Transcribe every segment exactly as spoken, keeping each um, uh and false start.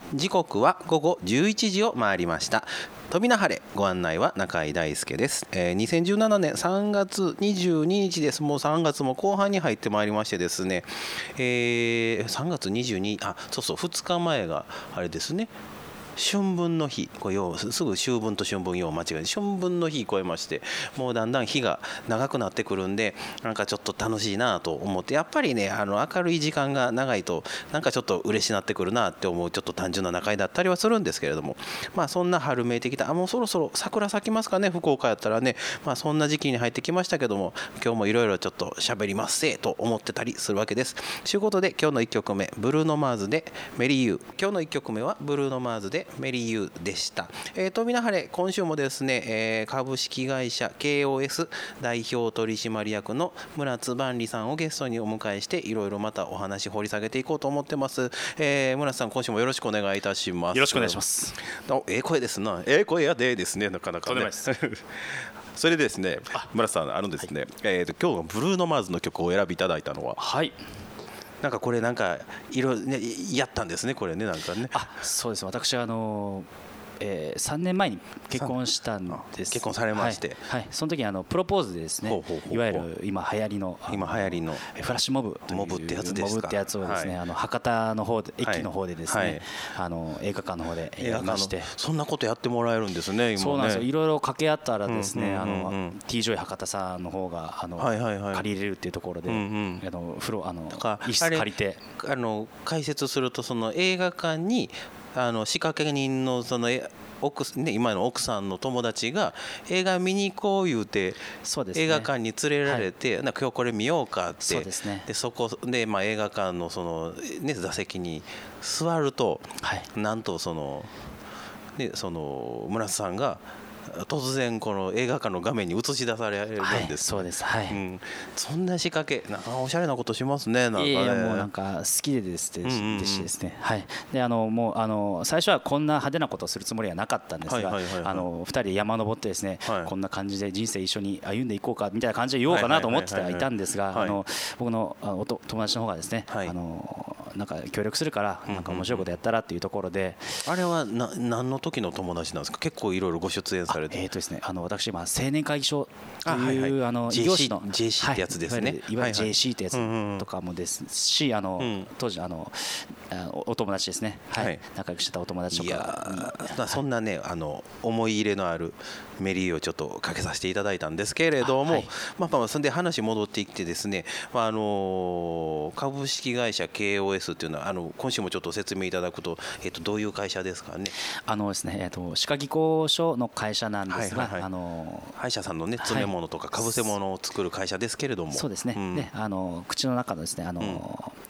時刻は午後じゅういちじを回りました。飛びな晴れ、ご案内は中井大輔です。えー、にせんじゅうななねんさんがつにじゅうににちです。もうさんがつも後半に入ってまいりましてですね、えー、さんがつにじゅうににち、あ、そうそう、ふつかまえがあれですね、春分の日、これようすぐ秋分と春分よう間違えて春分の日超えまして、もうだんだん日が長くなってくるんで、なんかちょっと楽しいなと思って、やっぱりね、あの明るい時間が長いとなんかちょっと嬉しなってくるなって思う、ちょっと単純な中井だったりはするんですけれども、まあそんな春めいてきた、あもうそろそろ桜咲きますかね、福岡やったらね。まあそんな時期に入ってきましたけども、今日もいろいろちょっと喋りますせと思ってたりするわけです。ということで今日のいっきょくめ、ブルーノマーズでメリーユー。今日のいっきょくめはブルーノマーズでメリーユーでした。えー、飛びな晴れ、今週もですね、えー、株式会社 ケーオーエス 代表取締役の村津万里さんをゲストにお迎えして、いろいろまたお話掘り下げていこうと思ってます。えー、村津さん、今週もよろしくお願いいたします。 よろしくお願いします。 おええ声ですな。ええ声やでですね、なかなかね。それでですね、村津さん、あのですね、はい、えーと今日のブルーノマーズの曲をお選びいただいたのは、 はい、 なんかこれなんかいろいろねやったんですね、これね、なんかね。 あ、そうです。私はあのーえー、さんねんまえに結婚したんです。 結婚されまして、 はいはい、その時にあのプロポーズでですね、ほうほうほうほう、いわゆる今流行りの今流行りのフラッシュモブというモブってやつですか。 モブってやつをですね、はい、あの博多の方で、駅の方でですね、はい、あの映画館の方でやりまして、 そんなことやってもらえるんですね、今ね。 そうなんですよ。いろいろ掛け合ったらですね、あの T ジョイ博多さんの方があの、はいはいはい、借りれるっていうところで、うんうん、あの風呂あの一室借りて、 あの解説すると、その映画館にあの仕掛け人のその奥、ね、今の奥さんの友達が映画見に行こう言うて、そうですね、映画館に連れられて、はい、なんか今日これ見ようかって、そうですね、でそこで、まあ、映画館のその、ね、座席に座ると、はい、なんとその、ね、その村瀬さんが突然この映画館の画面に映し出されるんです、 はい、そうです、はい、うん、 そんな仕掛け、なんかおしゃれなことしますね、なんかね。いやいや、もうなんか好きでですね、うんうん、でしてですね、はい、であのもうあの最初はこんな派手なことをするつもりはなかったんですが、あのふたりで山登ってですね、はい、こんな感じで人生一緒に歩んでいこうかみたいな感じで言おうかなと思ってはいたんですが、あの僕のおと友達の方がですね、はい、あのなんか協力するからなんか面白いことやったらっていうところで、 あれはな何の時の友達なんですか。結構いろいろご出演されて。 えーとですね、あの私今青年会議所という、 はいはい、 あの異業種の ジェーシー ってやつですね、はい、 いわゆる ジェーシー ってやつとかもですし、あの、うん、当時あのお友達ですね、はいはい、仲良くしてたお友達とかに、いや、 まあ、そんなね、あの思い入れのあるメリーをちょっとかけさせていただいたんですけれども、はい、まあまあそんで話戻ってきてですね、まあ、あの株式会社 ケーオーエス っていうのはあの今週もちょっと説明いただくと、えっとどういう会社ですかね。 あのですね、えっと歯科技工所の会社なんですが、はいはいはい、あの歯医者さんのね詰め物とかかぶせ物を作る会社ですけれども、 そうですね、うん、であの口の中のですね、あの、うん、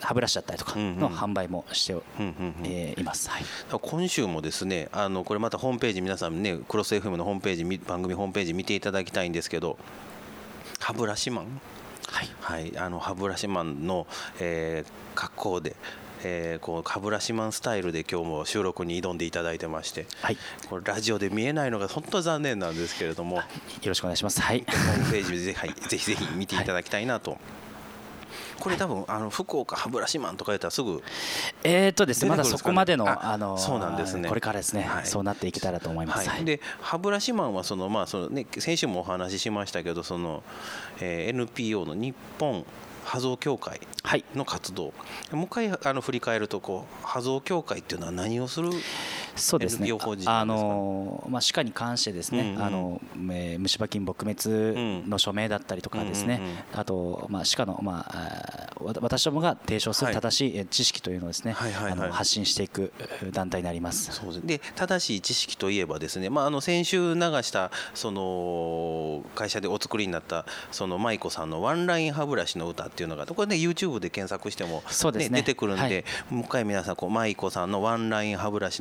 歯ブラシだったりとかの販売もしています、はい、 今週もですね、あのこれまたホームページ、皆さんねクロス エフエム のホームページ、番組ホームページ見ていただきたいんですけど、歯ブラシマン、はいはい、あの歯ブラシマンの、えー、格好で、えー、こう歯ブラシマンスタイルで今日も収録に挑んでいただいてまして、はい、これラジオで見えないのが本当残念なんですけれども、よろしくお願いします。はい、 ホームページでぜひ、はい、ぜひぜひ見ていただきたいなと。はい、これ多分あの福岡歯ブラシマンとか言ったらすぐえーとですね、まだそこまでのあのそうなんですね、 これからですね、はい、そうなっていけたらと思います。 はい、で歯ブラシマンはそのまあそのね、先週もお話ししましたけど、その、えー、エヌピーオー の日本歯造協会の活動、はい、もう一回あの振り返ると、こう歯造協会っていうのは何をする エヌピーオー 法人なんですか。そうですね、 あのまあ歯科に関してですね、うんうん、あのえー、虫歯菌撲滅の署名だったりとかですね、うんうんうん、あとまあ歯科のまあ私どもが提唱する正しい知識というのをですね、はいはいはいはい、あの発信していく団体になります。 そうですで、正しい知識といえばですね、まあ、あの先週流したその会社でお作りになったその舞子さんのワンライン歯ブラシの歌っていうのが、これね YouTube で検索しても、ねね、出てくるんで、はい、もう一回皆さんこう舞子さんのワンライン歯ブラシの歌っていう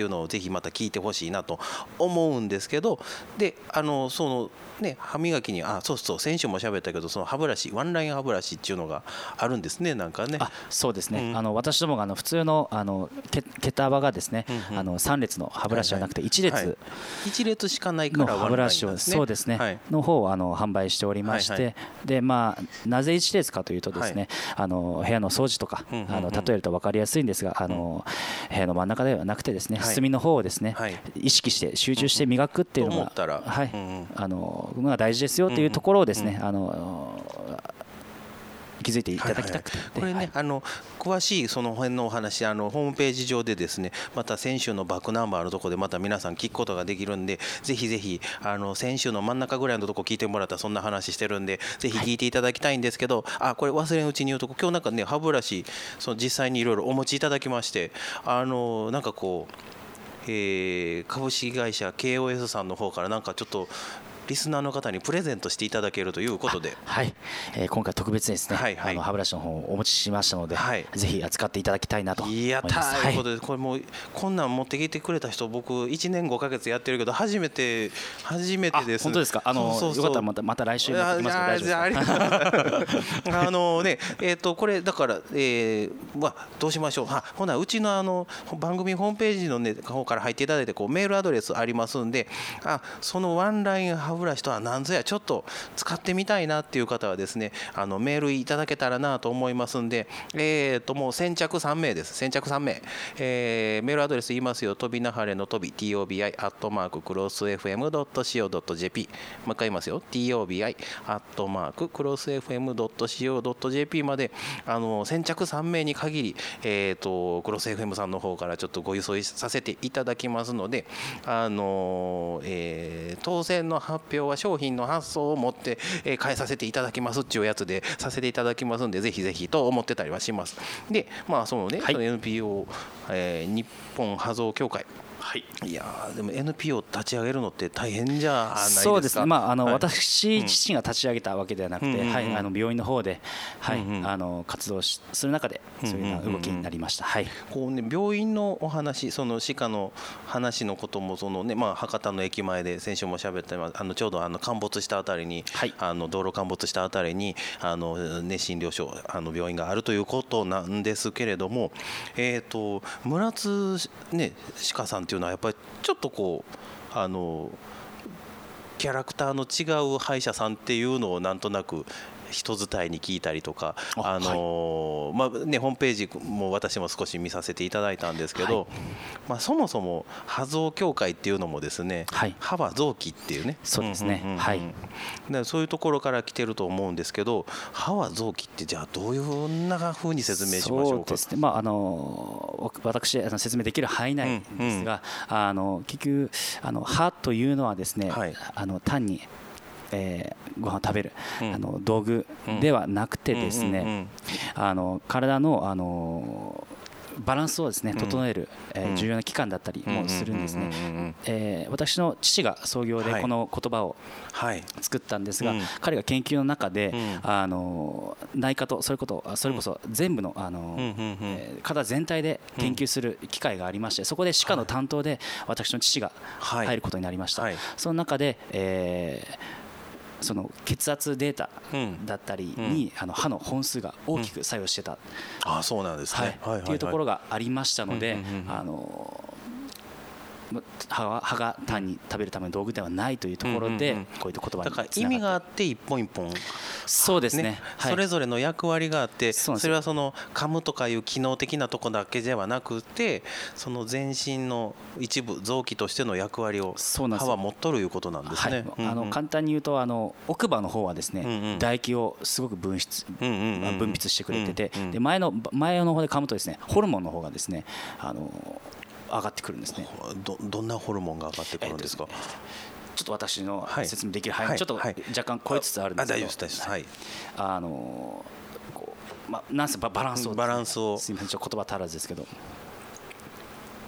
いうのをぜひまた聞いてほしいなと思うんですけど、であのそのね歯磨きにあそうそう先週も喋ったけどその歯ブラシワンライン歯ブラシっていうのがあるんですねなんかね。 あそうですね、うん、あの私どもがあの普通のあの毛毛束がですね、うんうん、あのさん列の歯ブラシじゃなくていち列、はいはい、 いち列しかないからの歯ブラシをそうですね、はい、の方をあの販売しておりまして、はいはい、でまあなぜいち列かというとですね、はい、あの部屋の掃除とか、うんうんうん、あの例えると分かりやすいんですがあの、うん、部屋の真ん中ではなくてですね、はい、隅の方をですね、はい、意識して集中して磨くっていうのが、はい、うんうん、あのが大事ですよというところをですね、うんうん、あの気づいていただきたくて、 はいはいはい、これね、はい、あの詳しいその辺のお話あのホームページ上でですねまた先週のバックナンバーのところでまた皆さん聞くことができるんでぜひぜひあの先週の真ん中ぐらいのとこ聞いてもらったらそんな話してるんでぜひ聞いていただきたいんですけど、はい、あこれ忘れんうちに言うと今日なんかね歯ブラシその実際にいろいろお持ちいただきましてあのなんかこう、えー、株式会社 ケーオーエス さんの方からなんかちょっとリスナーの方にプレゼントしていただけるということで、 はい、えー、今回特別ですね、はいはい、あの歯ブラシの方をお持ちしましたので、はい、ぜひ扱っていただきたいなと思います。 やったーということで、これもうこんなん持ってきてくれた人僕いちねんごかげつやってるけど初めて初めてです。 本当ですか。あのそうそうそうよかったらまたまた来週持ってきますけど大丈夫ですか。 あのねえっ、ー、とこれだから、えー、まあどうしましょう。はほなうちのあの番組ホームページのね方から入っていただいてこうメールアドレスありますんで、あそのワンライン歯ブラシとは何ぞやちょっと使ってみたいなっていう方はですねあのメールいただけたらなと思いますんで、えー、ともう先着さんめいです。先着さんめい、えー、メールアドレス言いますよ。とびなはれのとび トビアットマーククロスエフエムドットシーオードットジェーピー もう一回言いますよ。トビアットマーククロスエフエムドットシーオードットジェーピー まであの先着さんめいに限り、えー、とクロス エフエム さんの方からちょっとご輸送させていただきますので、あの、えー、当選の発表は商品の発送を持って変えさせていただきますっていうやつでさせていただきますんでぜひぜひと思ってたりはします。でまあそのね、はい、その エヌピーオー、えー、日本歯造協会、はい、いやでも エヌピーオー 立ち上げるのって大変じゃないですか。 そうですね、まああのはい、私自身が立ち上げたわけではなくて、うんはい、あの病院の方で、はいうんうん、あの活動する中でそういうような動きになりました。はい、 こうね、病院のお話、その歯科の話のこともその、ねまあ、博多の駅前で先週も喋ったあのちょうどあの陥没したあたりに、はい、あの道路陥没したあたりにあの、ね、診療所あの病院があるということなんですけれども、えー、と村津、ね、歯科さんというのはやっぱりちょっとこうあのキャラクターの違う歯医者さんっていうのをなんとなく人伝いに聞いたりとか、あのーはいまあね、ホームページも私も少し見させていただいたんですけど、はいまあ、そもそも歯造協会っていうのもですね、はい、歯は臓器っていうね、 そうですね、うんうんうんはい、 でそういうところから来てると思うんですけど、歯は臓器ってじゃあどういうふうな風に説明しましょうか。 そうですね、まああの私あの説明できる範囲内ですが、うんうん、あの結局あの歯というのはですね、はい、あの単にえー、ご飯を食べる、うん、あの道具ではなくてですね、あの体の、あのバランスをですね整える、うんえー、重要な器官だったりもするんですね。えー、私の父が創業でこの言葉を作ったんですが、はいはい、彼が研究の中で、うん、あの内科とそれこそそれこそ全部の、あのえー、体全体で研究する機会がありまして、そこで歯科の担当で私の父が入ることになりました。はいはい、その中で、えーその血圧データだったりに、うん、あの歯の本数が大きく作用してた、うん、 あそうなんですね、 はい、っていうところがありましたので、あの歯は歯が単に食べるための道具ではないというところで、こういった言葉につながって、だから意味があって一本一本、 そうですね、 はい、それぞれの役割があって、それはその噛むとかいう機能的なところだけではなくて、その全身の一部臓器としての役割を歯は持っとるいうことなんですね。 はい、あの簡単に言うとあの奥歯の方はですね、うんうん、唾液をすごく分泌、うんうんうん、分泌してくれてて、うんうん、で前の前の方で噛むとですねホルモンの方がですねあの上がってくるんですね。 ど, どんなホルモンが上がってくるんですか。えーちょっと私の説明できる範囲、はい、ちょっと若干超えつつあるんですけど、 大丈夫です、はい、 あのこう、まあ、なんせバランスを、 バランスをすみませんちょっと言葉足らずですけど、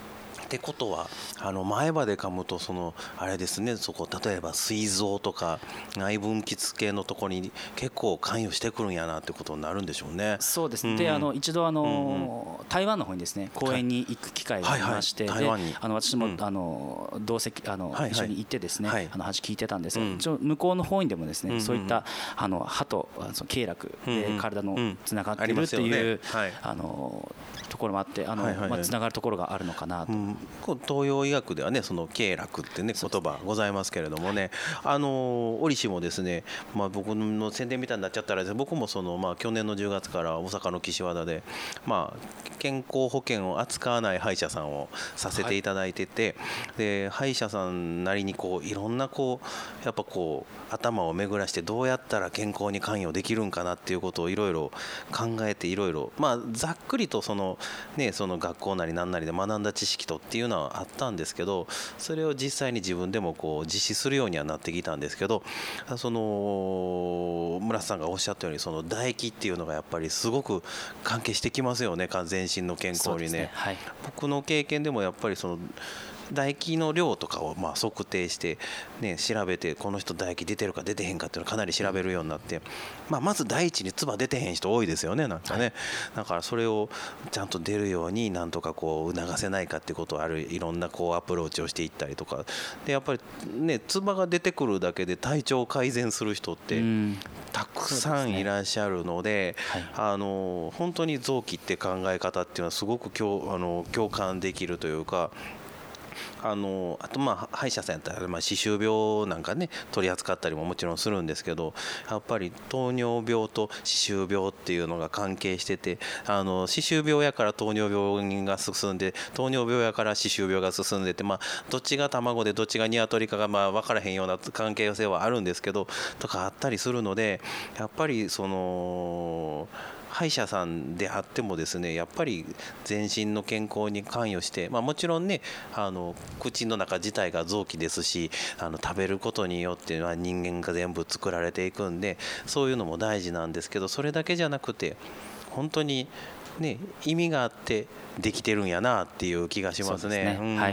ってことはあの前歯で噛むとそのあれですね、そこ例えば膵臓とか内分泌系のところに結構関与してくるんやなってことになるんでしょうね。 そうですね、うん、であの一度あの、うん、台湾の方にですね講演に行く機会がありまして、はいはい、であの私も、うん、あの同席あの、はいはい、一緒に行ってですね、はい、あの話聞いてたんですが、うん、向こうの方にでもですね、うん、そういったあの歯とその経絡で体のつながっているっていう、うんうんはい、あのところもあってあの、はいはいはい、まあ、つながるところがあるのかなと、うん、 東洋医学ではねその経絡ってね言葉ございますけれどもね、あの折しもですね、まあ、僕の宣伝みたいになっちゃったら僕もその、まあ、去年のじゅうがつから大阪の岸和田で、まあ、健康保険を扱わない歯医者さんをさせていただいてて、はい、で歯医者さんなりにこういろんなこうやっぱこう頭を巡らしてどうやったら健康に関与できるんかなっていうことをいろいろ考えていろいろまあざっくりとそのねその学校なりなんなりで学んだ知識とっていうのはあったんですけど、それを実際に自分でもこう実施するようにはなってきたんですけど、その村瀬さんがおっしゃったようにその唾液っていうのがやっぱりすごく関係してきますよね、全身の健康に ね, ね、はい、僕の経験でもやっぱりその唾液の量とかをまあ測定して、ね、調べてこの人唾液出てるか出てへんかっていうのをかなり調べるようになって、まあ、まず第一に唾出てへん人多いですよね、なんかね、はい、だからそれをちゃんと出るようになんとかこう促せないかっていうことをあるいろんなこうアプローチをしていったりとかで、やっぱりね唾が出てくるだけで体調を改善する人ってたくさんいらっしゃるので、はい、あの本当に臓器って考え方っていうのはすごく共あの共感できるというか。あのあとまあ歯医者さんやったらまあ歯周病なんかね取り扱ったりももちろんするんですけど、やっぱり糖尿病と歯周病っていうのが関係してて、あの歯周病やから糖尿病が進んで糖尿病やから歯周病が進んでて、まあどっちが卵でどっちが鶏かがまあ分からへんような関係性はあるんですけどとかあったりするので、やっぱりその歯医者さんであってもですね、やっぱり全身の健康に関与して、まあ、もちろんねあの口の中自体が臓器ですし、あの食べることによっては人間が全部作られていくんでそういうのも大事なんですけど、それだけじゃなくて本当にね意味があってできてるんやなっていう気がしますね。うん、はい、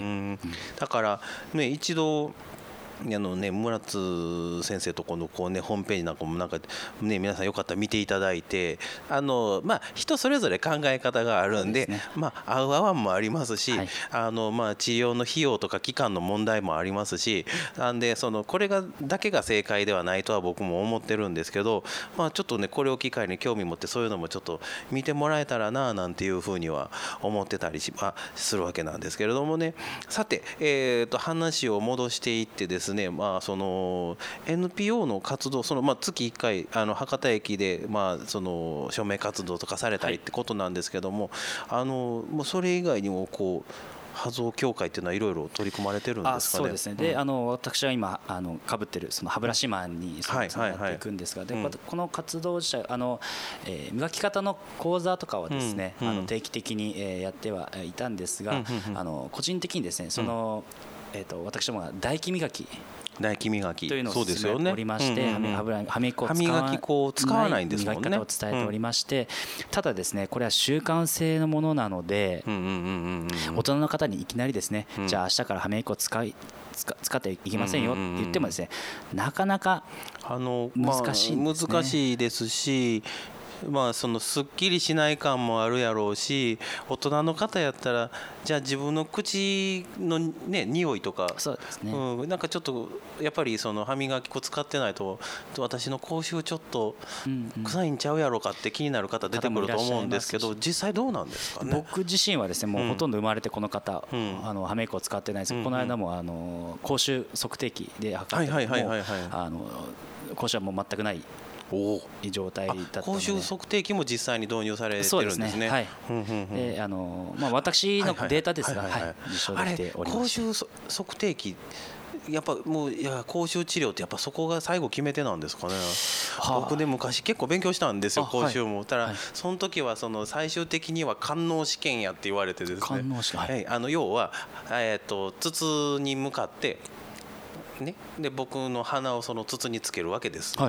だからね一度あのね、村津先生とこのこう、ね、ホームページなんかもなんか、ね、皆さんよかったら見ていただいて、あの、まあ、人それぞれ考え方があるん で, で、ね、まあ、合う合わんもありますし、はい、あのまあ、治療の費用とか期間の問題もありますし、なんでそのこれがだけが正解ではないとは僕も思ってるんですけど、まあ、ちょっとねこれを機会に興味持ってそういうのもちょっと見てもらえたらななんていうふうには思ってたり し, あするわけなんですけれどもね。さて、えー、と話を戻していってですねですね、まあ、その エヌピーオー の活動、そのまあ月いっかいあの博多駅でまあその署名活動とかされたりってことなんですけども、はい、あのもうそれ以外にもこう歯造協会っていうのはいろいろ取り組まれてるんですかね。 あそうですね、で、うん、あの私は今あの被ってるその歯ブラシマンにつながっていくんですが、でこの活動自体あの、えー、磨き方の講座とかはですね、うんうん、あの定期的に、えー、やってはいたんですが、うんうんうん、あの個人的にですねその、うんえー、と私どもが唾液磨き唾液磨きというのを進めておりまして、歯磨き粉を使わない磨き方を伝えておりまして、ただですねこれは習慣性のものなので、大人の方にいきなりですね、じゃあ明日から歯磨き粉を使い使っていきませんよって言ってもですね、なかなか難しいですね。 難しいですし、まあ、そのすっきりしない感もあるやろうし、大人の方やったらじゃあ自分の口のね匂いとか、 そうですね、 うん、なんかちょっとやっぱりその歯磨き粉使ってないと私の口臭ちょっと臭いんちゃうやろうかって気になる方出てくると思うんですけど、実際どうなんですかね。 僕自身はですねもうほとんど生まれてこの方、うん、あの歯磨き粉を使ってないです、うんうん、この間もあの口臭測定器で測っても口臭はもう全くない状態だったので、 口臭測定器も実際に導入されてるんですね。そうですね、はい、 であのまあ、私のデータですが実証できております。口臭測定器やっぱもういや口臭治療ってやっぱそこが最後決め手なんですかね。はあ、僕ね昔結構勉強したんですよ口臭も。ただその時はその最終的には官能試験やって言われてですね、官能試験、はい、あの要は、えー、と筒に向かってね、で僕の鼻をその筒につけるわけです、 はい、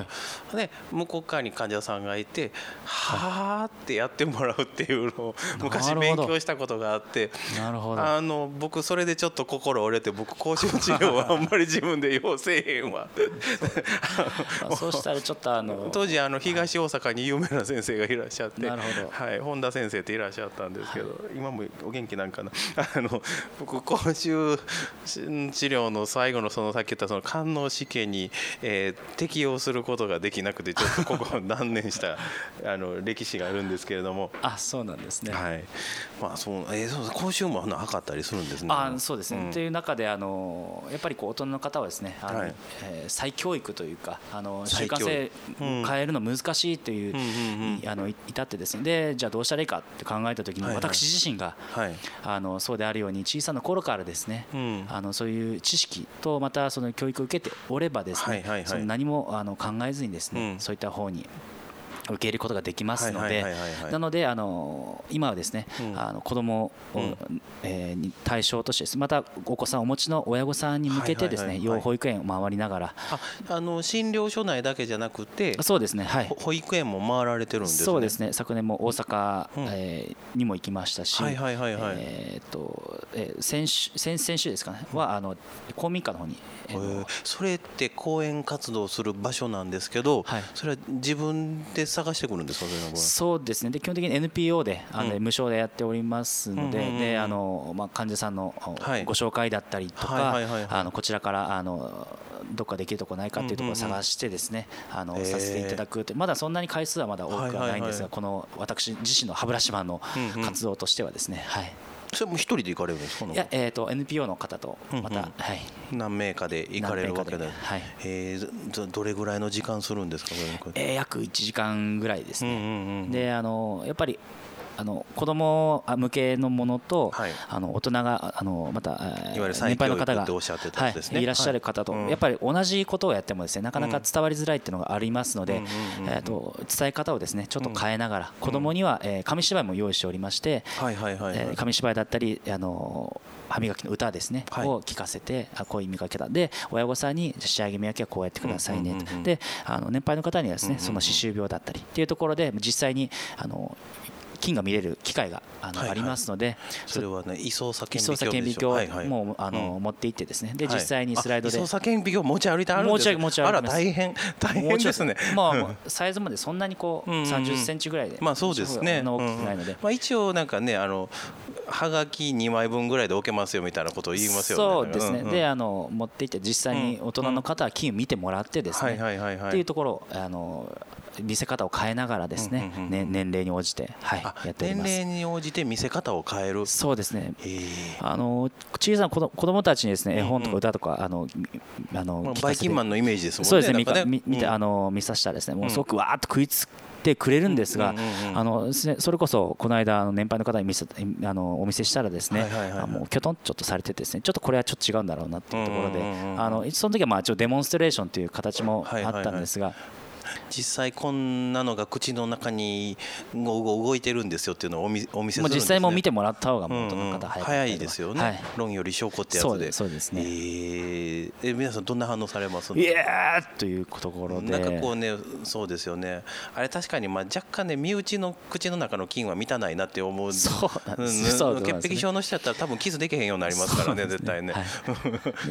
で向こう側に患者さんがいてはーってやってもらうっていうのを昔勉強したことがあって、 なるほど、 あの僕それでちょっと心折れて、僕口臭治療はあんまり自分でようせえへんわそうしたらちょっとあの当時あの東大阪に有名な先生がいらっしゃって、 なるほど、 はい、本田先生っていらっしゃったんですけど、はい、今もお元気なんかなあの僕口臭治療の最後のそのさっき言ったその官能試験に、えー、適用することができなくて、ちょっとここ断念したあの歴史があるんですけれどもあ、そうなんですね、 はい、まあそう、えー、そう口臭も測ったりするんですね。 あ、そうですね、うん、という中であのやっぱりこう大人の方はですね、あの、はい、えー、再教育というか、あの習慣性変えるの難しいという、うん、あの至ってですね、でじゃあどうしたらいいかって考えた時に、はいはい、私自身が、はい、あのそうであるように小さな頃からですね、うん、あのそういう知識とまたその教育を受けておればですね、はいはいはい、その何もあの考えずにですね、うん、そういった方に受け入れることができますので、なのであの今はですね、うん、あの子どもを、うんえー、に対象としてです、またお子さんをお持ちの親御さんに向けてですね、要保育園を回りながら、 ああの診療所内だけじゃなくて、 そうですね、はい、 保育園も回られてるんですね。 そうですね、昨年も大阪、うんえー、にも行きましたし、 はいはいはいはい、 えーとえー、先週先々週ですかね、はあの公民館の方に、 えー、それって講演活動する場所なんですけど、はい、それは自分で探してくるんですか？ そうですね、で基本的に エヌピーオー であの、うん、無償でやっておりますので、うんうんうん、であのまあ、患者さんのご紹介だったりとか、あのこちらからあのどっかできるとこないかっていうところを探してですね、あのさせていただくって、まだそんなに回数はまだ多くはないんですが、この私自身の歯ブラシマンの活動としてはですね、はい。 それも一人で行かれるんですか？ いや、えー、と エヌピーオー の方とまた、うんうん、はい、 何名かで行かれるわけで、はい、えー、どれぐらいの時間するんですか？ えー、約いちじかんぐらいですね、うんうんうん、であのやっぱりあの子ども向けのものと、はい、あの大人があのまた年配の方がいらっしゃる方と、やっぱり同じことをやってもですね、なかなか伝わりづらいっていうのがありますので、えっと伝え方をですねちょっと変えながら、子どもにはえ紙芝居も用意しておりまして、紙芝居だったりあの歯磨きの歌ですね、はい、を聞かせて、あこういう磨き方で、親御さんに仕上げ磨きはこうやってくださいね、であの年配の方にはですね、その歯周病だったりっていうところで実際にあの菌が見れる機会が あ, の、はいはい、ありますので、 それはね、胃操作顕微鏡もあの、うん、持って行ってですね、で実際にスライドで胃操作顕微鏡持ち歩いてあるんですか？ 持ち歩いてます。あら大変大変ですね。 まあサイズまでそんなにこうさんじゅっセンチぐらいで、 まあそうですね。 大きくないので、 まあ一応なんかね、あのはがきにまいぶんぐらいで置けますよみたいなことを言いますよね。そうですね。であの持って行って実際に大人の方は菌を見てもらってですね、っていうところをあの見せ方を変えながらですね、うんうんうん、ね年齢に応じて、はい、やっております。 年齢に応じて見せ方を変える。 そうですね。あの小さな子供たちにですね、絵本とか歌とか、うんうん、あのあのバイキンマンのイメージですもんね。 そうですね。ね見, 見て、うん、あの見させたらですね、もうすごくわーっと食いつてくれるんですが、あのそれこそこの間年配の方に見せあのお見せしたらですね、もうきょとんちょっとされてですね、ちょっとこれはちょっと違うんだろうなっていうところで、あのその時はまあちょっとデモンストレーションという形もあったんですが。 実際こんなのが口の中に動いてるんですよっていうのをお見せするんですね。 実際も見てもらった方が元の方早い、早いですよね、はい、論より証拠ってやつで。 そうですね、えー、え皆さんどんな反応されます？ いやーというところでなんかこうね、そうですよね、あれ確かにまあ若干ね身内の口の中の菌は満たないなって思う。 そうなんですよ、 潔癖症の人だったら多分キスできへんようになりますからね、絶対ね。はい、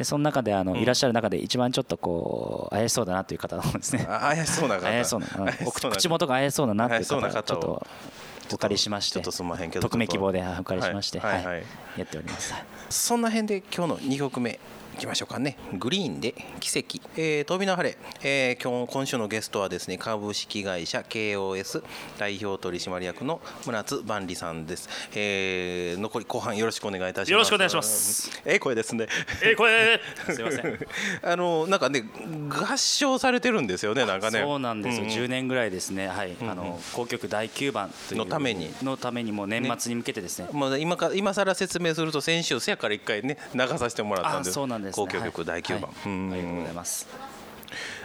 でその中であのいらっしゃる中で一番ちょっとこう怪しそうだなという方なんですね。 怪しそうな方、 怪しそうな口元が怪しそうだなっていう方をちょっとお借りしまして、匿名希望でお借りしまして、はいはい、やっております。 そんな辺で今日のにきょくめいきましょうかね。グリーンで奇跡、えー、飛びの晴れ、えー、今日今週のゲストはですね、株式会社 ケーオーエス 代表取締役の村津万里さんです。えー、残り後半よろしくお願いいたします。 よろしくお願いします。 ええ声ですね。 ええ声。すいません。 あのなんかね合唱されてるんですよね、なんかね。 そうなんですよ。うんうん、じゅうねんぐらいですね。はい。うんうん、あの交響だいきゅうばんというのためにのためにも年末に向けてですね。 ね、まあ今か今更説明すると先週せやから一回ね流させてもらったんです。 そうなんです。 交響曲だいきゅうばん、 はいはい、ありがとうございます。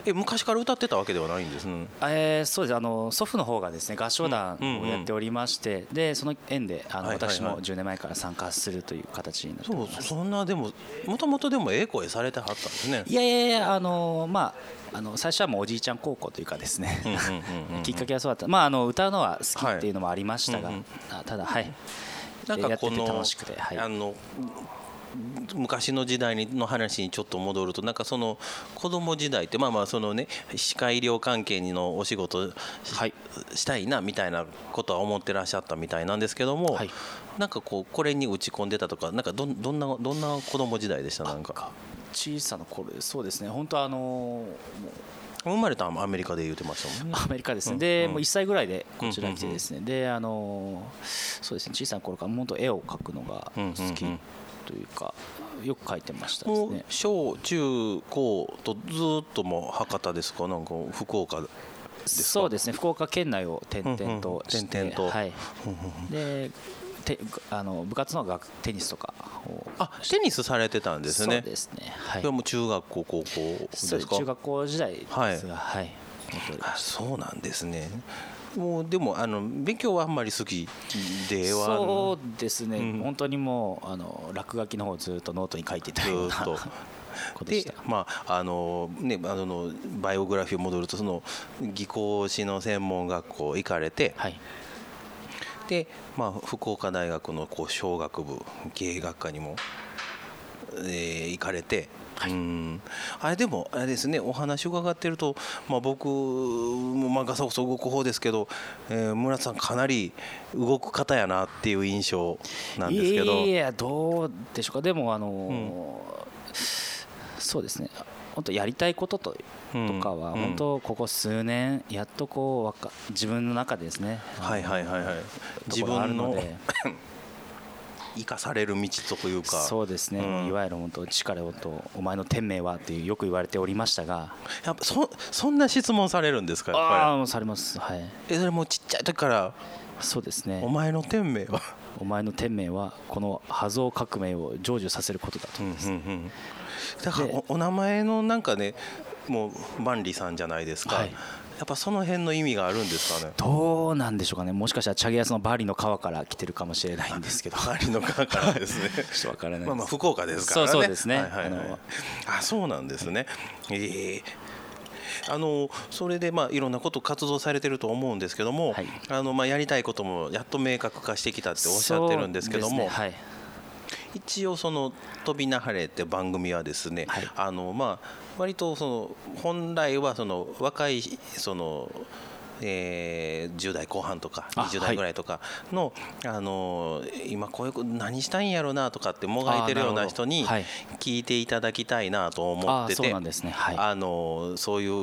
え昔から歌ってたわけではないんですね。 えー、そうです。あの祖父の方がですね合唱団をやっておりまして、うんうんうん、でその縁であの、はいはいはい、私もじゅうねんまえから参加するという形になっております。 そうそんなでももともとでもええ声されてはったんですね。 いやいやいやあのまああの最初はもうおじいちゃん高校というかですねきっかけはそうだった、まあ、あの歌うのは好きっていうのもありましたが、はいうんうん、ただはいなんかこの楽しくて、はい、あの昔の時代の話にちょっと戻るとなんかその子供時代ってまあまあそのね歯科医療関係のお仕事 し,、はい、したいなみたいなことは思ってらっしゃったみたいなんですけども、はい、なんかこうこれに打ち込んでたとかなんか ど, どんなどんな子供時代でした。なんか小さな頃そうですね本当あの生まれたアメリカで言ってましたもんね。 アメリカですね、うん、で、うん、もういっさいぐらいでこちらに来てですね、うんうんうん、であのそうですね小さな頃から本当絵を描くのが好きというか、うんうんうん、よく描いてましたですね。 小中高とずっともう博多ですかなんか福岡ですか。 そうですね福岡県内を転々として、うんうん、転々と、はい、でてあの部活の学テニスとかをあテニスされてたんですね。 そうですね、はい、 それも中学校高校ですか。 中学校時代ですが、はい、はい、 あそうなんですね。もうでもあの勉強はあんまり好きではそうですね、うん、本当にもうあの落書きの方をずっとノートに書いてたようなことでした。 でまああのねあのバイオグラフィー戻るとその技工士の専門学校行かれて、はいでまあ、福岡大学のこう商学部経営学科にも、えー、行かれて、はい、うんあれでもあれですねお話伺ってると、まあ、僕もまあガサゴソ動く方ですけど、えー、村田さんかなり動く方やなっていう印象なんですけど。 いやどうでしょうか。でもあのーうん、そうですね本当やりたいことととかは本当ここ数年やっとこう自分の中でですねはいはいはいはい自分の生かされる道というかそうですね、うん、いわゆる本当力をとお前の天命はっていうよく言われておりましたがやっぱ そ, そんな質問されるんですか。やっぱりああされます。はい。 えそれもうちっちゃい時からそうですねお前の天命はお前の天命はこの破造革命を成就させることだと思います、うんうんうん、 だから お, お名前のなんかねもう万里さんじゃないですか、はい、やっぱその辺の意味があるんですかね。 どうなんでしょうかね。もしかしたらチャゲヤスのバリの川から来てるかもしれないんですけどバリの川からですねちょっと分からないです。 まあまあ福岡ですからね。 そうそうですね、はいはいはい、 あのあそうなんですね。えーあのそれでまあいろんなこと活動されてると思うんですけども、はい、あのまあやりたいこともやっと明確化してきたっておっしゃってるんですけども、ねはい、一応その飛びなはれって番組はですね、はい、あのまあ割とその本来はその若いそのえー、じゅう代後半とかにじゅう代ぐらいとかの、はい、あの今こういう何したいんやろうなとかってもがいてるような人に聞いていただきたいなと思ってて、あのそういう、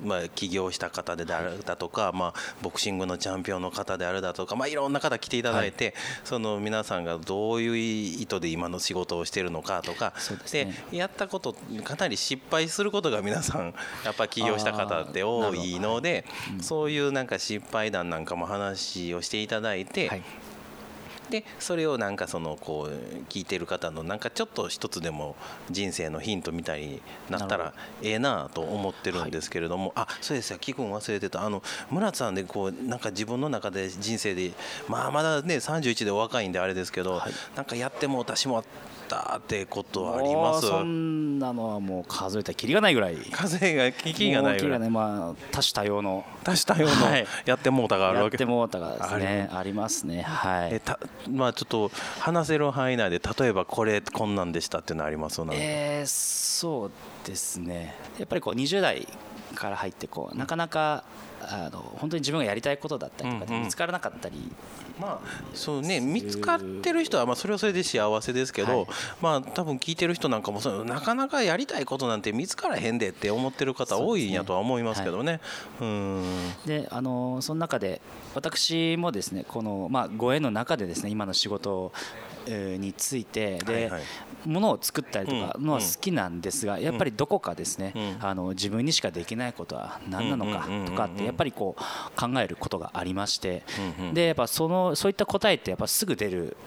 まあ、起業した方であるだとか、はいまあ、ボクシングのチャンピオンの方であるだとか、まあ、いろんな方来ていただいて、はい、その皆さんがどういう意図で今の仕事をしているのかとか で、ね、でやったことかなり失敗することが皆さんやっぱり起業した方って多いので、はいうん、そういうなんか失敗談なんかも話をしていただいて、はい、でそれをなんかそのこう聞いてる方のなんかちょっと一つでも人生のヒントみたいになったらええなと思ってるんですけれども、はい、あそうですよ聞くん忘れてたあの村津さんでこうなんか自分の中で人生でまあまだねさんじゅういちでお若いんであれですけど、はい、なんかやっても私もったってことはあります。 そんなのはもう数えたらキリがないぐらい数えがキリがないぐらい、 ねまあ、多種多様の多種多様のやってもうたがあるわけ、 やってもうたがですねありますね。はいえたまあちょっと話せる範囲内で例えばこれこんなんでしたっていうのありますなんか、 えー、そうですねやっぱりこうにじゅう代から入ってこうなかなかあの本当に自分がやりたいことだったりとかで見つからなかったり、うんうんまあそうね、見つかってる人はまあそれはそれで幸せですけど、はいまあ、多分聞いてる人なんかもそうなかなかやりたいことなんて見つからへんでって思ってる方多いんやとは思いますけどね。 であのその中で私もですねこの、まあ、ご縁の中でですね今の仕事についてで、はいはい、ものを作ったりとかのは好きなんですが、うん、やっぱりどこかですね、うん、あの自分にしかできないことは何なのかとかってやっぱりこう考えることがありまして、うんうん、でやっぱそのそういった答えってやっぱすぐ出る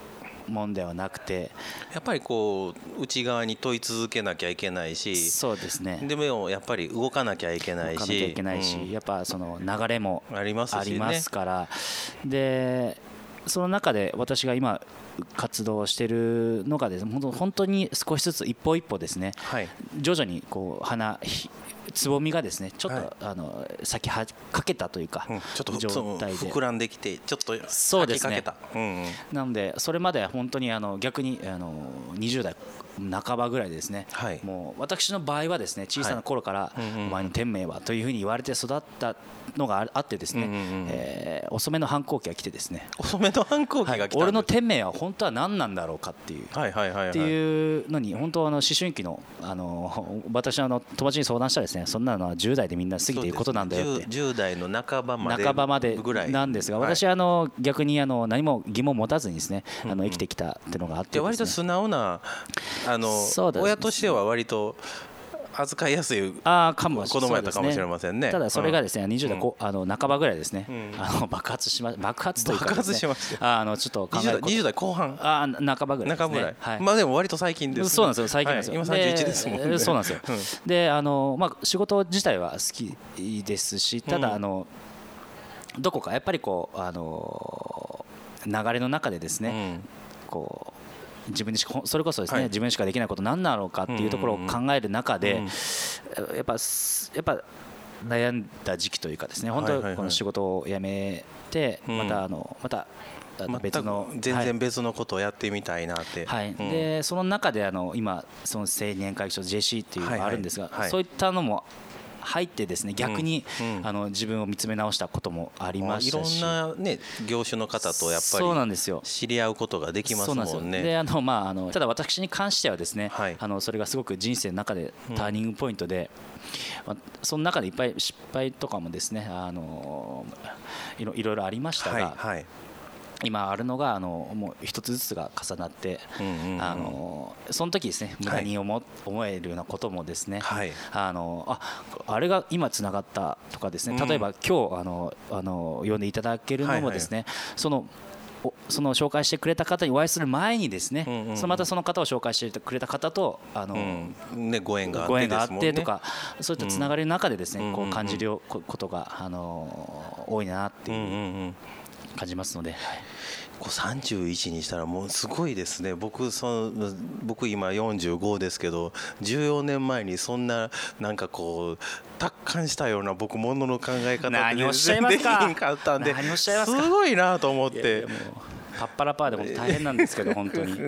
もんではなくて、 やっぱりこう内側に問い続けなきゃいけないし、 そうですね、 でもやっぱり動かなきゃいけないし、 動かなきゃいけないし、うん、やっぱその流れもありますから、でその中で私が今活動しているのがですね、本当に少しずつ一歩一歩ですね、はい、徐々にこう花つぼみがですねちょっと、はい、あの咲きはかけたというか、うん、 ちょっと状態で膨らんできてちょっと咲きかけた。 そうですね、うんうん、なのでそれまでは本当にあの逆にあのにじゅう代半ばぐらいですね、はい、もう私の場合はですね小さな頃からお前の天命はというふうに言われて育ったのがあってですね、うんうんうん、えー、遅めの反抗期が来てですね、 遅めの反抗期が来たんです、はい、 俺の天命は本当は何なんだろうかっていう、はいはいはいはい、っていうのに本当はあの思春期のあの私の友達に相談したらですね、そんなのはじゅう代でみんな過ぎていくことなんだよって、 じゅう代の半ばまで半ばまでなんですが、私はあの逆にあの何も疑問を持たずにですね、あの生きてきたっていうのがあってですね、 割と素直なあの親としては割と扱いやすい子供やったかもしれませんね。 ただそれがですねにじゅう代あの半ばぐらいですね、あの爆発しま爆発というか爆発しました。 あのちょっと考えることにじゅう代後半、 あ半ばぐらいですね。 まあでも割と最近です。 そうなんですよ、最近なんですよ。 今さんじゅういちですもんね。 そうなんですよ。であのまあ仕事自体は好きですし、ただあのどこかやっぱりこうあの流れの中でですね、こう自分にしそれこそですね、はい、自分しかできないこと何なのかっていうところを考える中で、うんうん、やっぱやっぱ悩んだ時期というかですね、本当にこの仕事を辞めて、またあのまた別の全然別のことをやってみたいなって、 はい、うん、でその中であの今その青年会議所 ジェーシー っていうのがあるんですが、はいはいはい、そういったのも入ってですね、逆に、うんうん、あの自分を見つめ直したこともありましたし、 いろんな、ね、業種の方とやっぱり知り合うことができますもんね。 であの、まあ、あのただ私に関してはですね、はい、あのそれがすごく人生の中でターニングポイントで、うん、まあ、その中でいっぱい失敗とかもですね、あのいろいろありましたが、はいはい、今あるのがあのもう一つずつが重なって、うんうんうん、あのその時ですね無駄に思、はい、思えるようなこともですね、はい、あのああれが今つながったとかですね、例えば今日あのあの呼んでいただけるのもですね、はいはい、そのその紹介してくれた方にお会いする前にですね、うんうんうん、そのまたその方を紹介してくれた方とあの、 うんね、ご縁があってとか、そういったつながりの中でですね、うん、こう感じることがあの多いなっていう、うんうんうん、感じますので、はい、 さんじゅういちにしたらもうすごいですね。僕その僕今よんじゅうごですけど、じゅうよねんまえにそんななんかこう達観したような僕ものの考え方何をおっしゃいますか。 できんかったんで、すごいなと思って。いやいやもうパッパラパーで本当大変なんですけど本当に。はい、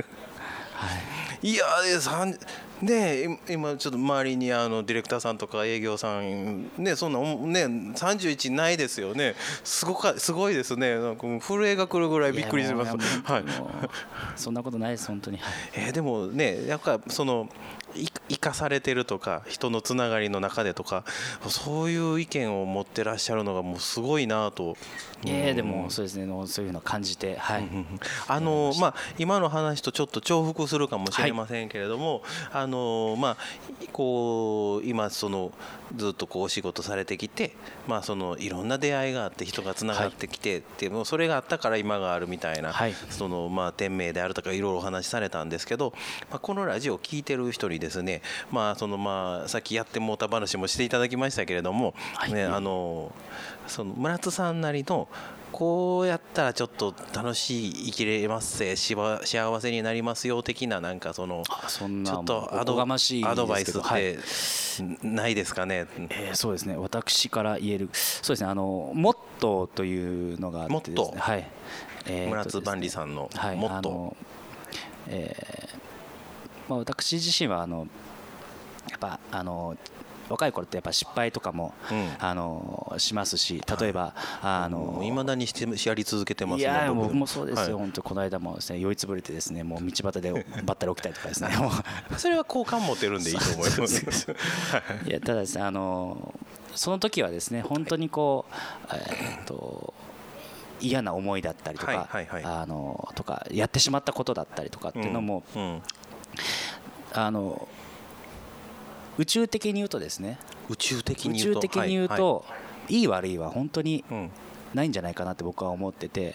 いやで今ちょっと周りにあのディレクターさんとか営業さんね、そんなねさんじゅういちないですよね。すごかすごいですね。なんかもう震えが来るぐらいびっくりします。はい。 そんなことないです本当に。 えー、でもね、やっぱその生かされてるとか人のつながりの中でとかそういう意見を持ってらっしゃるのがもうすごいなと。 いやいやでもそうですね、そういうのを感じて、はい、 あのまあ今の話とちょっと重複するかもしれませんけれども、はい、あのまあこう今そのずっとこうお仕事されてきて、まあそのいろんな出会いがあって人がつながってきてってもうそれがあったから今があるみたいな、はい、そのまあ天命であるとかいろいろお話しされたんですけど、まあ、このラジオを聞いてる人にですね、まあそのまあさっきやってもうた話もしていただきましたけれども、ね、あのその村津さんなりのこうやったらちょっと楽しい生きれますせ幸せになりますよ的ななんかそのそんなちょっとアドバイスってないですかね。 えー、そうですね、私から言えるそうですね、あのモットーというのがあってですね、はい、 えー、村津万里さんのモットー、はい、 えーまあ、私自身はあのやっぱあの若い頃ってやっぱ失敗とかも、うん、あのしますし、例えば、はい、あの未だにしてやり続けてますね。 いや僕もそうですよ、はい、本当この間もですね酔いつぶれてですねもう道端でばったり起きたりとかですねそれは好感持てるんでいいと思いますいやただですね、あのその時はですね本当にこう、えー、っと嫌な思いだったりとか、はいはいはい、あのとかやってしまったことだったりとかっていうのも、うんうん、あの宇宙的に言うとですね宇宙的に言うと、 宇宙的に言うと、はいはい、いい悪いは本当にないんじゃないかなって僕は思ってて、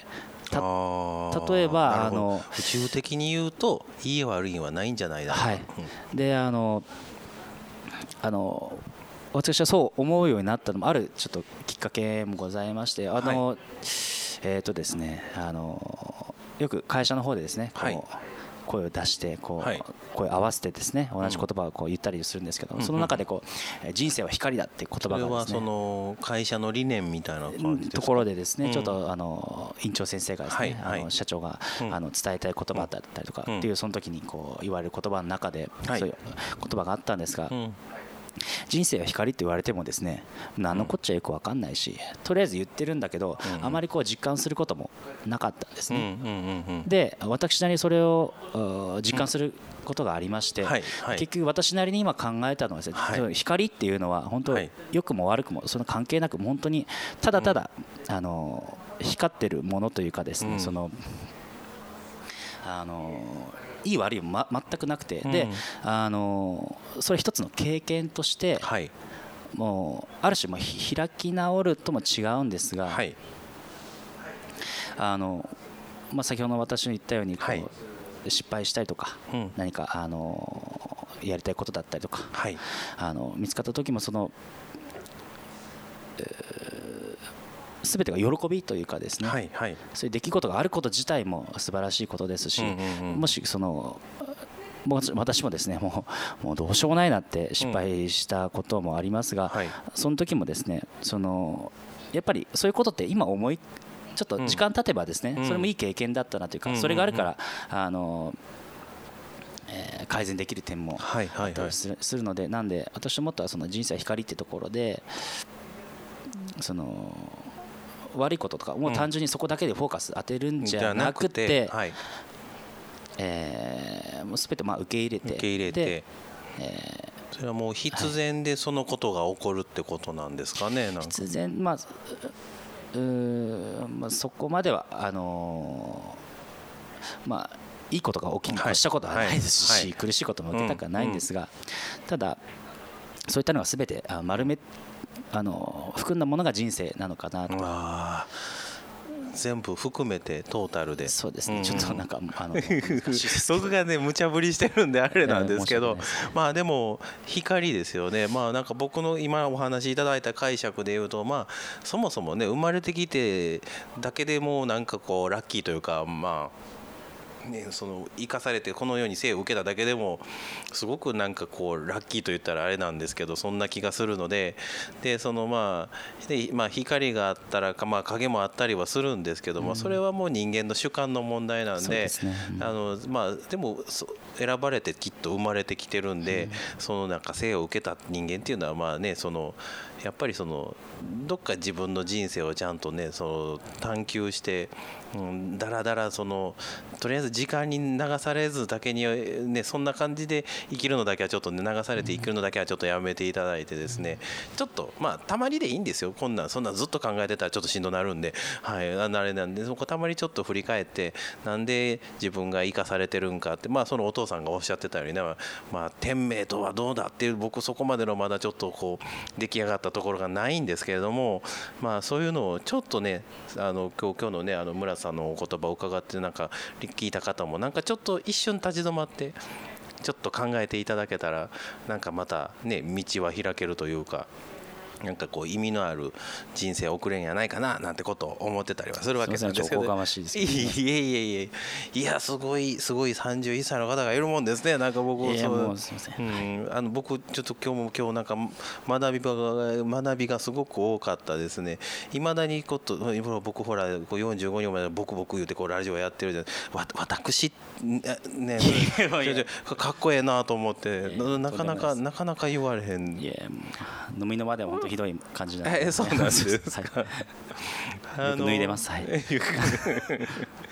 た例えばあの宇宙的に言うといい悪いはないんじゃないだろうか、はい、 であのあの私はそう思うようになったのもあるちょっときっかけもございまして、あの、はい、えっとですねあのよく会社の方でですねこう、はい、声を出してこう、はい、声を合わせてですね同じ言葉をこう言ったりするんですけど、うん、その中でこう人生は光だっていう言葉がですね、 それはその会社の理念みたいな感じですか？ ところでですね、うん、ちょっとあの院長先生がですね、はい、あの社長が、うん、あの伝えたい言葉だったりとかっていうその時にこう言われる言葉の中でそういう言葉があったんですが、うん、人生は光って言われてもですね何のこっちゃよく分かんないし、とりあえず言ってるんだけど、うん、あまりこう実感することもなかったんですね、うんうんうんうん、で私なりにそれを実感することがありまして、うんはいはい、結局私なりに今考えたのはですね、はい、光っていうのは本当良くも悪くもその関係なく本当にただただ、うん、あの光ってるものというかですね、うん、そのあのいい悪いも、ま、全くなくて、うん、であのそれ一つの経験として、はい、もうある種も開き直るとも違うんですが、はい、あのまあ、先ほど私の言ったようにこう、はい、失敗したりとか、うん、何かあのやりたいことだったりとか、はい、あの見つかった時もその、えー全てが喜びというかですね、はいはい、そういう出来事があること自体も素晴らしいことですし、うんうんうん、もしそのも私もですねもう、もうどうしようもないなって失敗したこともありますが、うんはい、その時もですねそのやっぱりそういうことって今思いちょっと時間経てばですね、うん、それもいい経験だったなというか、うん、それがあるからあのえー、改善できる点もあったりするので、なんで私思ったその人生は光ってところでその悪いこととかもう単純にそこだけでフォーカス当てるんじゃなくて、はい、えー、もう全てまあ受け入れて受け入れて、えー、それはもう必然でそのことが起こるってことなんですかね。なんか必然、まあうーまあ、そこまではあのー、まあいいことが起きましたことはないですし、はいはい、苦しいことも受けたくはないんですが、うんうん、ただそういったのが全て丸めあの含んだものが人生なのかなと。 あ全部含めてトータルでそうですね、うん、ちょっとなんかあの僕がね無茶ぶりしてるんであれなんですけど、まあでも光ですよね。まあなんか僕の今お話しいただいた解釈でいうと、まあそもそもね生まれてきてだけでもなんかこうラッキーというか、まあね、その生かされてこの世に生を受けただけでもすごくなんかこうラッキーと言ったらあれなんですけど、そんな気がするので、でそのまあで、まあ、光があったら、まあ、影もあったりはするんですけども、それはもう人間の主観の問題なんで、あのまあでも選ばれてきっと生まれてきてるんで、そのなんか生を受けた人間っていうのはまあね、そのやっぱりそのどっか自分の人生をちゃんとねその探求して、うん、だらだらそのとりあえず時間に流されずだけにね、そんな感じで生きるのだけはちょっとね流されて生きるのだけはちょっとやめていただいてですね、ちょっとまあたまにでいいんですよ。こんなんそんなずっと考えてたらちょっとしんどなるんで、はい、あれなんでそこたまにちょっと振り返ってなんで自分が生かされてるんかって、まあそのお父さんがおっしゃってたようにね、まあ天命とはどうだっていう、僕そこまでのまだちょっとこう出来上がったところがないんですけれども、まあそういうのをちょっとねあの今日今日のねあの村さんのお言葉を伺ってなんか聞いた方もなんかちょっと一瞬立ち止まってちょっと考えていただけたらなんかまたね道は開けるというか、なんかこう意味のある人生を送れんやないかななんてことを思ってたりはするわけなんですけど、いえいえいえいやすごいすごいさんじゅういっさいの方がいるもんですね。なんか僕いやもうすいません、 うん、あの僕ちょっと今日も今日なんか学びが学びがすごく多かったですね。いまだにこと僕ほらこうよんじゅうごにんまでボクボク言うてこうラジオやってるじゃん。わ私ねかっこええなと思ってなかなかなかなか言われへん。 いや飲みの場でも本当ひどい感じなんで。 えそうなんですか。 よく脱いでます。はい。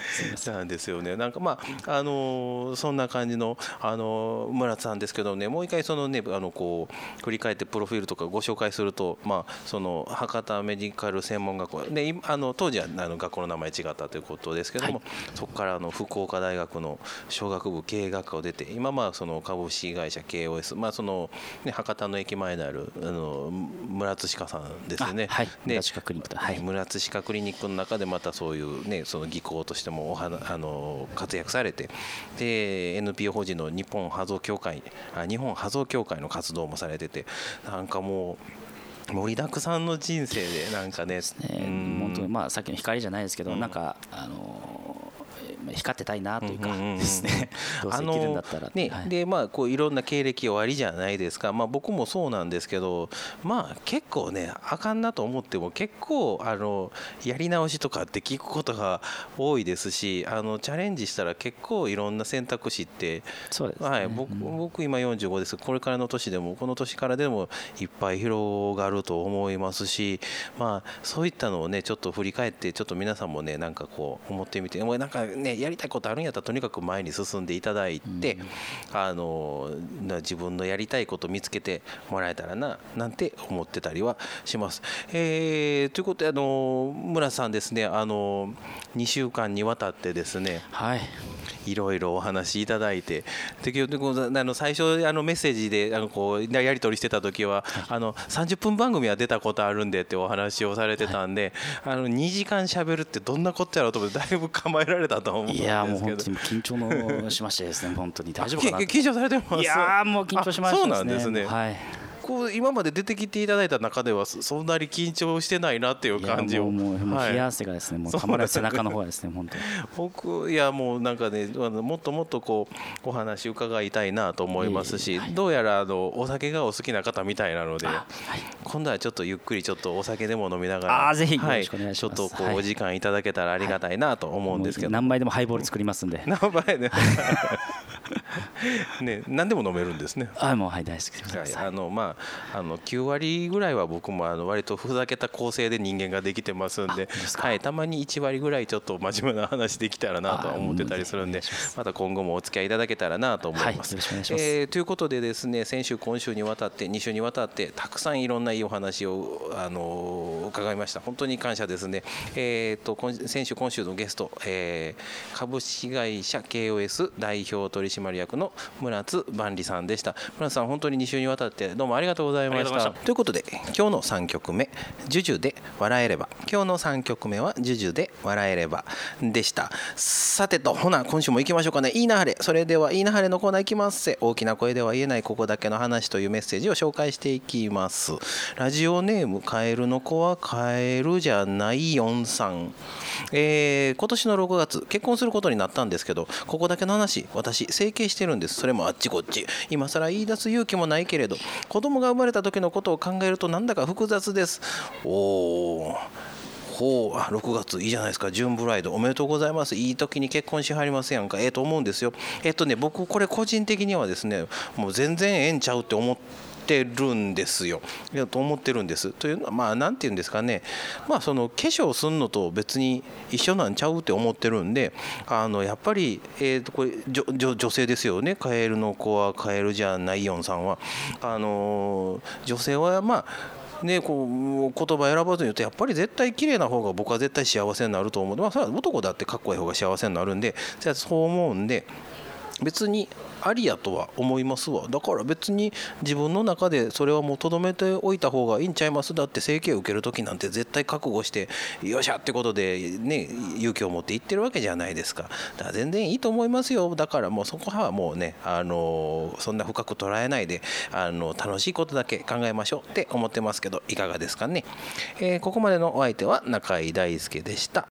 なんですよね。なんかまああのそんな感じのあの村津さんですけどね、もう一回そのねあのこう振り返ってプロフィールとかご紹介すると、まあその博多メディカル専門学校で、あの当時はあの学校の名前違ったということですけども、はい、そこからあの福岡大学の商学部経営学科を出て、今まあその株式会社 ケーオーエス、まあそのね博多の駅前にあるあの村津歯科さんですよね。 はい、村津歯科クリニック、はい、 村津歯科クリニックの中でまたそういうねその技巧としてもおはあの活躍されて、で エヌピーオー 法人の日本歯造協会あ日本歯造協会の活動もされてて、なんかもう盛りだくさんの人生でなんかね、 本当にまあさっきの光じゃないですけど、うん、なんかあの光ってたいなというかですね、どうせ生きるんだったらね、はい、でまあこういろんな経歴おありじゃないですか。まあ僕もそうなんですけど、まあ結構ねあかんなと思っても結構あのやり直しとかって聞くことが多いですし、あのチャレンジしたら結構いろんな選択肢って、 そうですね、 はい、僕僕今よんじゅうごです。これからの年でもこの年からでもいっぱい広がると思いますし、まあそういったのをねちょっと振り返ってちょっと皆さんもねなんかこう思ってみて、もうなんかねやりたいことあるんやったらとにかく前に進んでいただいて、うん、あの自分のやりたいことを見つけてもらえたらななんて思ってたりはします。えー、ということであの村さんですね、あのにしゅうかんにわたってですね、 はい、 いろいろお話いただいて、であの最初あのメッセージであのこうやり取りしてた時は、はい、あのさんじゅっぷん番組は出たことあるんでってお話をされてたんで、はい、あのにじかんしゃべるってどんなことやろうと思ってだいぶ構えられたと思うんですけど、いやもう本当に緊張のしましてですね本当に大丈夫かな緊張されてます。 いやもう緊張しましたね。 そうなんですね、 はい、 こう今まで出てきていただいた中ではそんなに緊張してないなっていう感じを、 もうもう冷や汗がですね、もうたまらず背中の方がですね本当に僕いやもうなんかねもっともっとこうお話伺いたいなと思いますし、どうやらあのお酒がお好きな方みたいなので、今度はちょっとゆっくりちょっとお酒でも飲みながら、 あぜひよろしくお願いします。 ちょっとこうお時間いただけたらありがたいなと思うんですけど、 何杯でもハイボール作りますんで。 何杯ねね、何でも飲めるんですね。 あもうはい大好きでございます。 あのまああのきゅうわりぐらいは僕もあの割とふざけた構成で人間ができてますんで、はい、たまにいちわりぐらいちょっと真面目な話できたらなとは思ってたりするんで、また今後もお付き合いいただけたらなと思います。 はい、よろしくお願いします。 えー、ということでですね、先週今週にわたってに週にわたってたくさんいろんないいお話をあの伺いました。本当に感謝ですね。えー、と先週今週のゲスト、えー、株式会社 ケーオーエス 代表取締役の村津万里さんでした。村津さん本当にに週にわたってどうもありがとうございました。ということで今日のさんきょくめジュジュで笑えれば、今日のさんきょくめはジュジュで笑えればでした。さてとほな今週も行きましょうかね。いいなはれ。それではいいなはれのコーナー行きますせ。大きな声では言えないここだけの話というメッセージを紹介していきます。ラジオネームカエルの子はカエルじゃないよんさん、えー、今年のろくがつ結婚することになったんですけど、ここだけの話私整形してるんです。それもあっちこっち今更言い出す勇気もないけれど、子供が生まれた時のことを考えるとなんだか複雑です。おーほう、あろくがついいじゃないですか。ジューンブライドおめでとうございます。いい時に結婚しはりますやんか。ええと思うんですよ。えっとね僕これ個人的にはですねもう全然ええんちゃうって思ってるんですよ。いやと思ってるんです。というのはまあなんていうんですかね、まあその化粧すんのと別に一緒なんちゃうって思ってるんで、あのやっぱりえーとこれ女女性ですよね。カエルの子はカエルじゃないよんさんはあの女性はまあね、こう言葉選ばずに言うとやっぱり絶対綺麗な方が僕は絶対幸せになると思う。まあそれは男だってかっこいい方が幸せになるんで、じゃあそう思うんで別にありやとは思いますわ。だから別に自分の中でそれはもうとどめておいた方がいいんちゃいます。だって整形を受ける時なんて絶対覚悟してよっしゃってことでね勇気を持って言ってるわけじゃないですか。だから全然いいと思いますよ。だからもうそこはもうねあのそんな深く捉えないであの楽しいことだけ考えましょうって思ってますけどいかがですかね。えー、ここまでのお相手は中井大輔でした。